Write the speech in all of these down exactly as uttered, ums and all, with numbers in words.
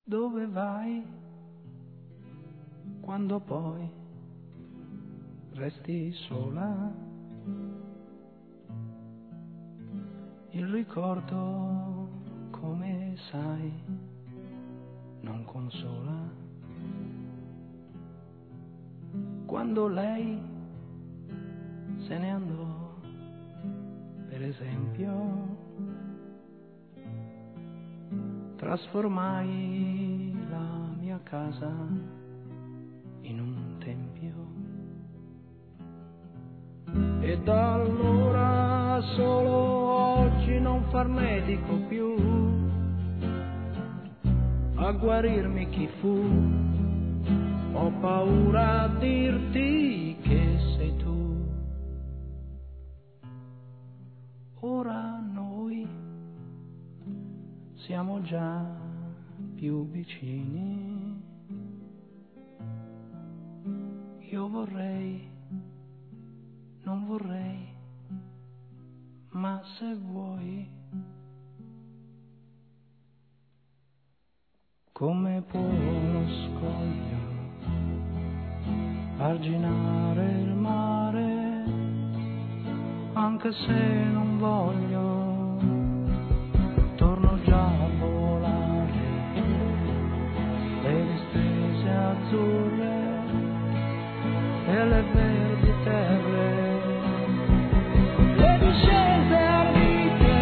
Dove vai quando poi resti sola? Il ricordo, come sai, non consola. Quando lei se ne andò, per esempio, trasformai la mia casa in un tempio. E da allora solo oggi non far medico più, a guarirmi chi fu. Ho paura a dirti che sei tu. Ora noi siamo già più vicini. Io vorrei, non vorrei, ma se vuoi, come può uno scoglio arginare il mare, anche se non voglio, torno già a volare, le distese azzurre e le verdi terre, le discese ardite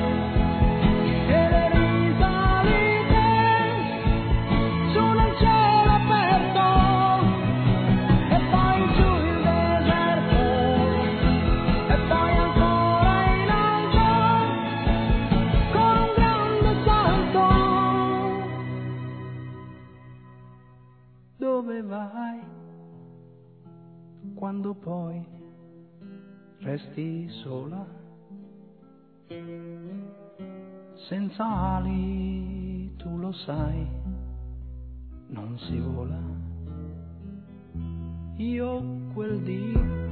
e le risalite su nel cielo aperto. Dove vai quando poi resti sola? Senza ali, tu lo sai, non si vola. Io quel dì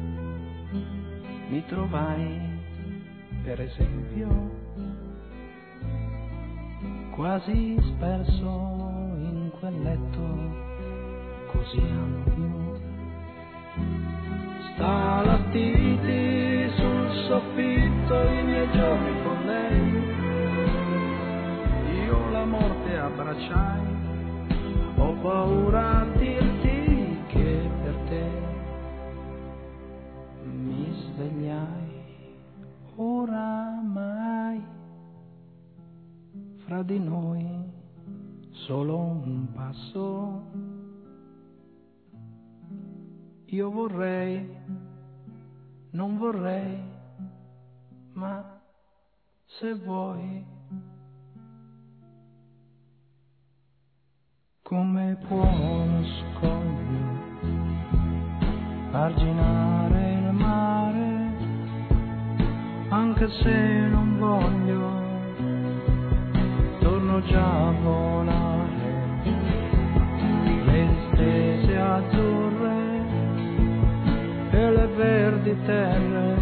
mi trovai, per esempio, quasi sperso in quel letto così ampio. Stalattiti sul soffitto, i miei giorni con lei, io la morte abbracciai. Ho paura a dirti che per te mi svegliai. Oramai fra di noi solo un passo. Io vorrei, non vorrei, ma se vuoi, come può uno scoglio arginare il mare, anche se non voglio, torno già a volare, le distese azzurre e le verdi terre,